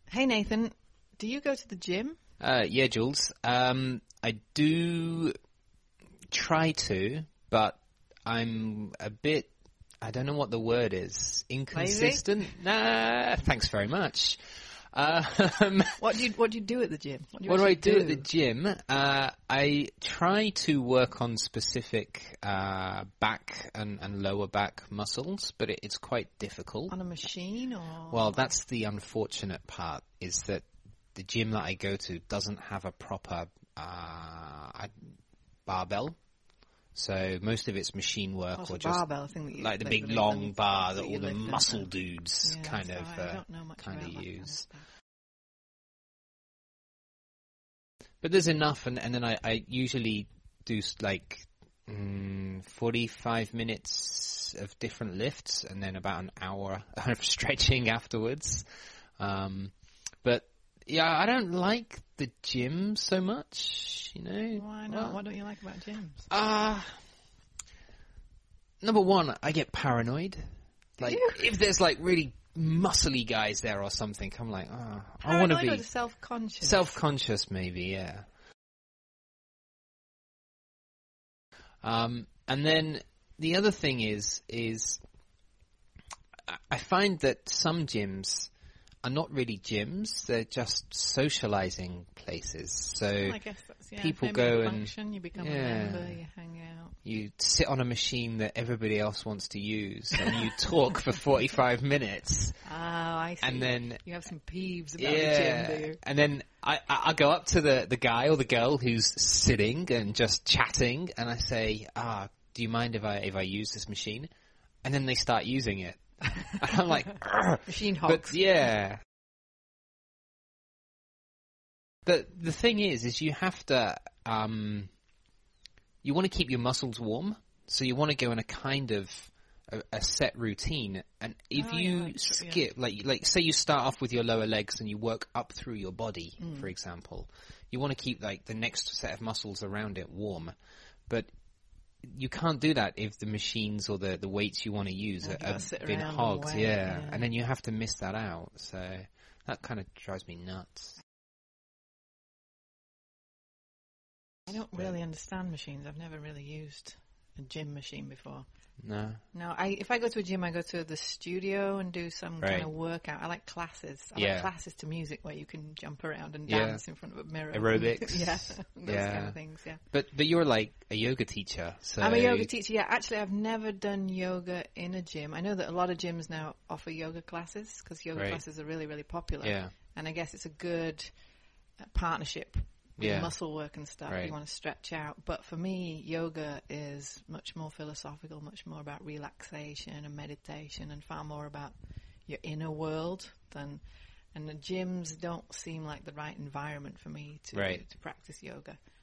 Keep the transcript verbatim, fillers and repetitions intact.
Hey, Nathan, do you go to the gym? Uh, yeah, Jules. Um, I do try to, but I'm a bit, I don't know what the word is, inconsistent? Lazy? Nah, thanks very much. Um, what do you What do you do at the gym? What do, what do I do, do at the gym? Uh, I try to work on specific uh, back and, and lower back muscles, but it, it's quite difficult. On a machine, or? Well, that's the unfortunate part, is that the gym that I go to doesn't have a proper uh, barbell. So most of it's machine work, oh, or just barbell thing that you, like the that big the long lift, bar that that all the muscle and, dudes yeah, kind so of I uh, don't know much kind of use. Kind of But there's enough, and, and then I, I usually do like mm, forty-five minutes of different lifts, and then about an hour of stretching afterwards. Um, but yeah, I don't like the gym so much, you know. Why not? Well, what don't you like about gyms? Uh, number one, I get paranoid. Like, if there's like really muscly guys there or something, I'm like, oh, I want to be self-conscious. Self-conscious, maybe, yeah. Um, and then the other thing is, is I find that some gyms are not really gyms; they're just socializing places. So well, I guess that's, yeah, people maybe go a and function, you become yeah, a member, you hang out. You sit on a machine that everybody else wants to use, and you talk for forty-five minutes. Oh, I see. And then you have some peeves about yeah, the gym, do you? And then I, I, I go up to the, the guy or the girl who's sitting and just chatting, and I say, "Ah, do you mind if I if I use this machine?" And then they start using it. And I'm like, machine hogs. But yeah. But the thing is, is you have to, um, you want to keep your muscles warm, so you want to go in a kind of a, a set routine. And if oh, you yeah, like, skip, yeah. like like say you start off with your lower legs and you work up through your body, mm. for example, you want to keep like the next set of muscles around it warm, but you can't do that if the machines or the, the weights you want to use oh, are, have been hogged, and yeah. yeah, and then you have to miss that out. So that kind of drives me nuts. I don't really understand machines. I've never really used a gym machine before. No. No, I if I go to a gym, I go to the studio and do some right. kind of workout. I like classes. I yeah. like classes to music where you can jump around and yeah. dance in front of a mirror. Aerobics. yeah, those yeah. kind of things, yeah. But but you're like a yoga teacher, so... I'm a yoga teacher, yeah. Actually, I've never done yoga in a gym. I know that a lot of gyms now offer yoga classes because yoga right. classes are really, really popular. Yeah. And I guess it's a good uh, partnership. Yeah. Muscle work and stuff, right. you want to stretch out. But for me, yoga is much more philosophical, much more about relaxation and meditation, and far more about your inner world than. And the gyms don't seem like the right environment for me to right. to practice yoga.